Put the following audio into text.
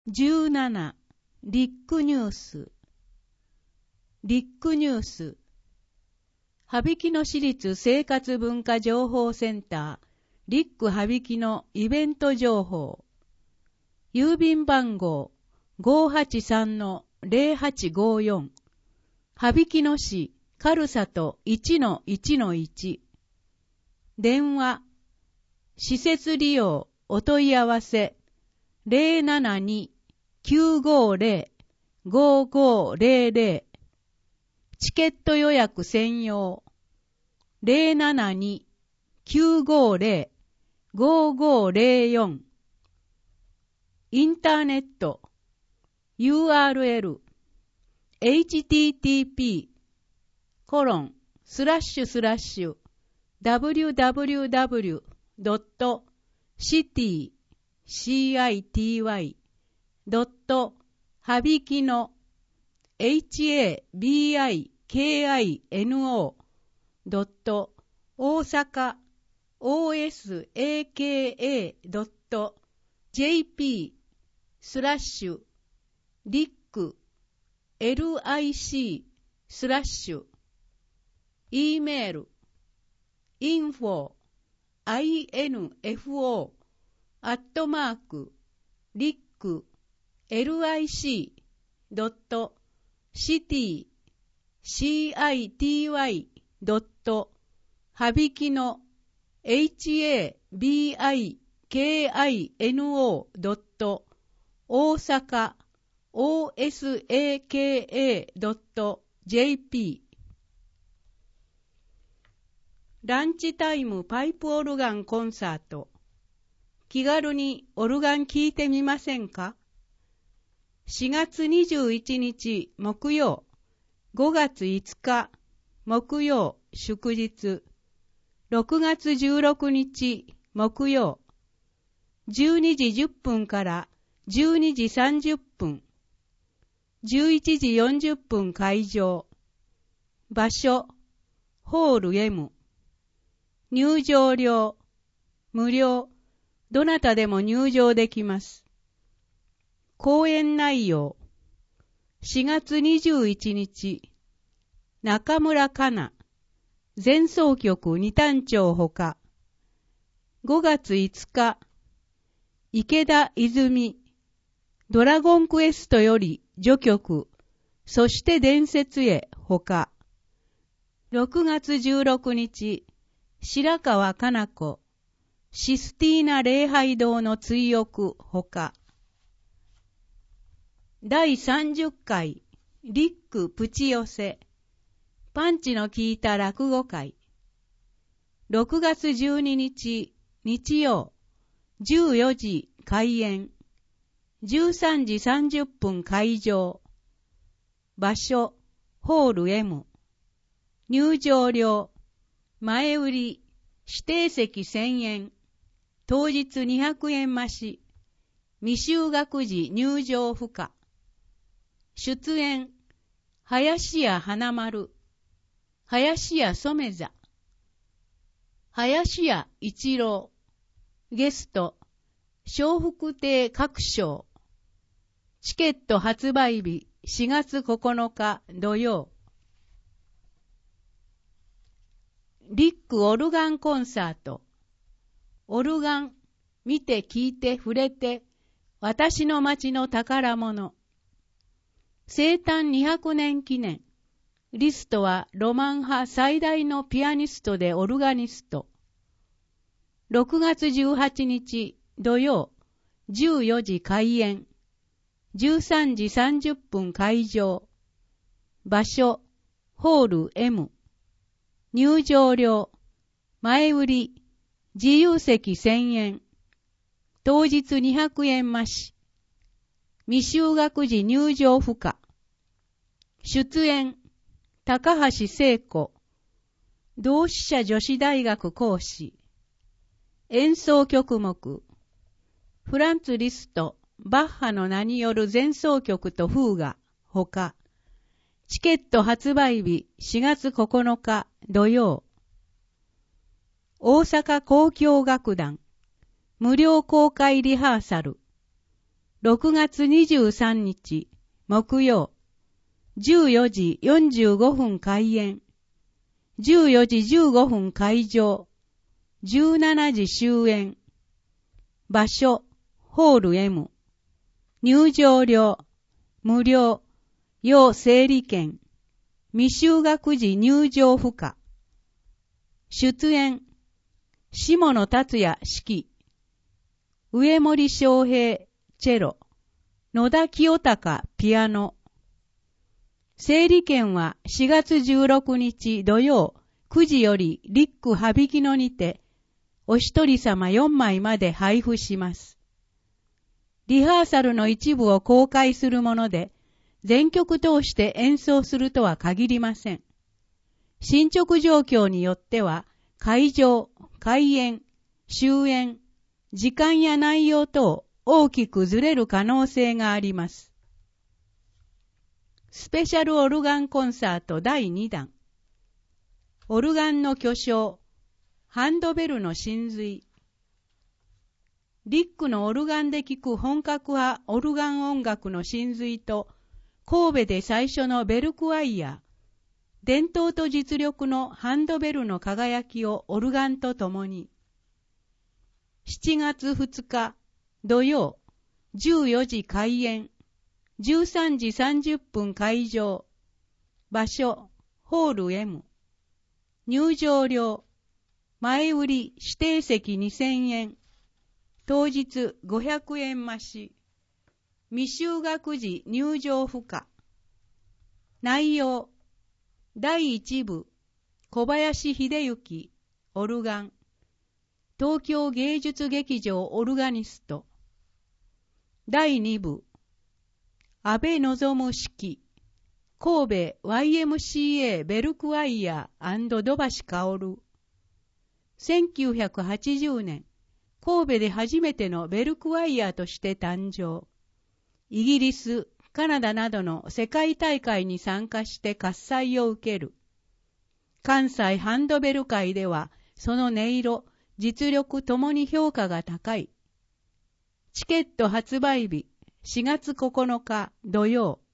17. リックニュース。リックニュース。羽曳野市立生活文化情報センター、リック羽曳野イベント情報。郵便番号 583-0854。羽曳野市軽里 1-1-1。電話。施設利用お問い合わせ。072-950-5500 チケット予約専用 072-950-5504 インターネット URL http://www.citycityosaka.osaka.lic/e メール info@habikino.city/osaka.jp ランチタイムパイプオルガンコンサート。気軽にオルガン聴いてみませんか？ 4 月21日木曜、5月5日木曜祝日、6月16日木曜、12時10分から12時30分、11時40分会場。場所、ホール M。入場料、無料、どなたでも入場できます。講演内容、4月21日、中村かな、前奏曲二単調ほか、5月5日、池田泉、ドラゴンクエストより序曲、そして伝説へほか、6月16日、白川かな子、システィーナ礼拝堂の追憶ほか、第30回リックプチ寄せ、パンチの効いた落語会、6月12日日曜、14時開演、13時30分会場。場所、ホール M。入場料、前売り、指定席1000円、当日200円増し、未就学時入場不可。出演、林家花丸、林家染座、林家一郎、ゲスト、笑福亭各賞。チケット発売日4月9日土曜。リックオルガンコンサート。オルガン、見て聞いて触れて、私の町の宝物。生誕200年記念。リストはロマン派最大のピアニストでオルガニスト。6月18日土曜、14時開演。13時30分会場。場所、ホール M。入場料、前売り、自由席1000円、当日200円増し、未就学時入場不可。出演、高橋聖子、同志社女子大学講師。演奏曲目、フランツ・リスト、バッハの名による前奏曲とフーガ、ほか。チケット発売日4月9日土曜。大阪交響楽団無料公開リハーサル。 6月23日木曜、14時45分開演、14時15分会場、17時終演。場所、ホール M。入場料、無料、要整理券、未就学時入場不可。出演、下野達也指揮、上森昌平チェロ、野田清隆ピアノ。整理券は4月16日土曜9時よりリック羽曳野にて、お一人様4枚まで配布します。リハーサルの一部を公開するもので、全曲通して演奏するとは限りません。進捗状況によっては、会場、開演、終演、時間や内容等大きくずれる可能性があります。スペシャルオルガンコンサート第2弾。オルガンの巨匠、ハンドベルの真髄。リックのオルガンで聴く本格派オルガン音楽の真髄と、神戸で最初のベルクワイヤー、伝統と実力のハンドベルの輝きをオルガンとともに。7月2日土曜、14時開演、13時30分会場。場所、ホール M。入場料、前売り指定席2000円。当日500円増し。未就学時入場不可。内容、第1部、小林秀幸、オルガン。東京芸術劇場オルガニスト。第2部、安倍望指揮。神戸 YMCA ベルクワイヤー&土橋薫。1980年、神戸で初めてのベルクワイヤーとして誕生。イギリス、カナダなどの世界大会に参加して喝采を受ける。関西ハンドベル界では、その音色、実力ともに評価が高い。チケット発売日、4月9日土曜。